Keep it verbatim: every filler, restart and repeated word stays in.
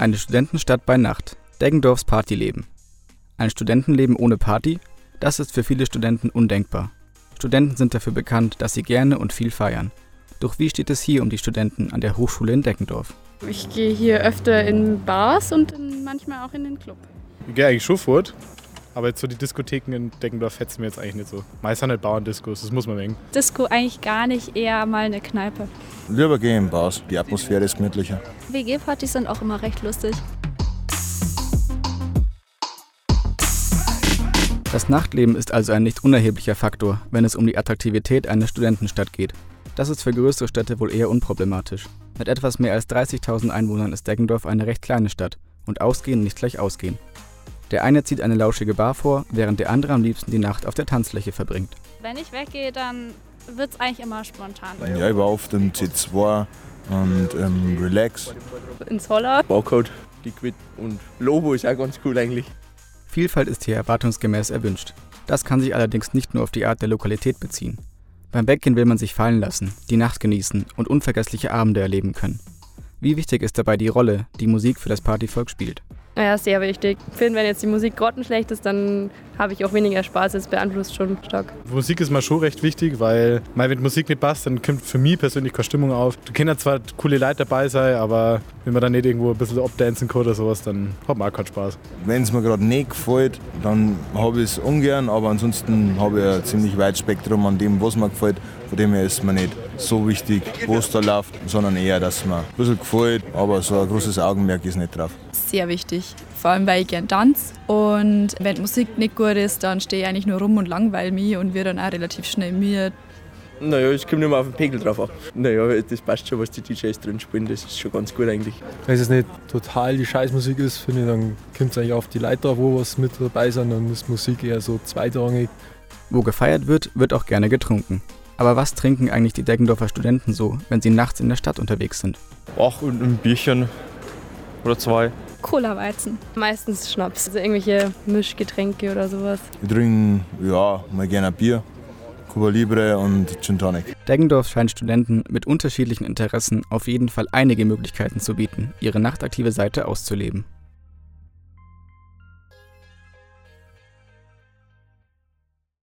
Eine Studentenstadt bei Nacht. Deggendorfs Partyleben. Ein Studentenleben ohne Party? Das ist für viele Studenten undenkbar. Studenten sind dafür bekannt, dass sie gerne und viel feiern. Doch wie steht es hier um die Studenten an der Hochschule in Deggendorf? Ich gehe hier öfter in Bars und in, manchmal auch in den Club. Ich gehe eigentlich schon fort, aber jetzt so die Diskotheken in Deggendorf fetzen mir jetzt eigentlich nicht so. Meist halt Bauerndiskos, das muss man mengen. Disco eigentlich gar nicht, eher mal eine Kneipe. Lieber gehen in Bars, die Atmosphäre ist gemütlicher. W G-Partys sind auch immer recht lustig. Das Nachtleben ist also ein nicht unerheblicher Faktor, wenn es um die Attraktivität einer Studentenstadt geht. Das ist für größere Städte wohl eher unproblematisch. Mit etwas mehr als dreißigtausend Einwohnern ist Deggendorf eine recht kleine Stadt und Ausgehen nicht gleich Ausgehen. Der eine zieht eine lauschige Bar vor, während der andere am liebsten die Nacht auf der Tanzfläche verbringt. Wenn ich weggehe, dann wird es eigentlich immer spontan. Ja, ich war oft im C zwei und im Relax. Ins Holler. Barcode, Liquid und Lobo ist auch ganz cool eigentlich. Vielfalt ist hier erwartungsgemäß erwünscht. Das kann sich allerdings nicht nur auf die Art der Lokalität beziehen. Beim Weggehen will man sich fallen lassen, die Nacht genießen und unvergessliche Abende erleben können. Wie wichtig ist dabei die Rolle, die Musik für das Partyvolk spielt? Ja, sehr wichtig. Ich finde, wenn jetzt die Musik grottenschlecht ist, dann habe ich auch weniger Spaß. Es beeinflusst schon stark. Musik ist mal schon recht wichtig, weil mal, wenn die Musik nicht passt, dann kommt für mich persönlich keine Stimmung auf. Du kannst zwar coole Leute dabei sein, aber wenn man dann nicht irgendwo ein bisschen abdancen kann oder sowas, dann hat man auch keinen Spaß. Wenn es mir gerade nicht gefällt, dann habe ich es ungern, aber ansonsten habe ich ein ziemlich weites Spektrum an dem, was mir gefällt. Von dem her ist mir nicht so wichtig, wo es da läuft, sondern eher, dass es mir ein bisschen gefällt, aber so ein großes Augenmerk ist nicht drauf. Sehr wichtig, vor allem weil ich gern tanze und wenn die Musik nicht gut ist, dann stehe ich eigentlich nur rum und langweile mich und werde dann auch relativ schnell müde. Naja, es kommt immer auf den Pegel drauf an. Naja, das passt schon, was die D Js drin spielen, das ist schon ganz gut eigentlich. Wenn es nicht total die Scheißmusik ist, finde ich, dann kommt es eigentlich auf die Leute drauf, wo was mit dabei sind, dann ist Musik eher so zweitrangig. Wo gefeiert wird, wird auch gerne getrunken. Aber was trinken eigentlich die Deggendorfer Studenten so, wenn sie nachts in der Stadt unterwegs sind? Ach, und ein Bierchen oder zwei. Cola-Weizen. Meistens Schnaps, also irgendwelche Mischgetränke oder sowas. Wir trinken, ja, mal gerne ein Bier, Cuba Libre und Gin Tonic. Deggendorf scheint Studenten mit unterschiedlichen Interessen auf jeden Fall einige Möglichkeiten zu bieten, ihre nachtaktive Seite auszuleben.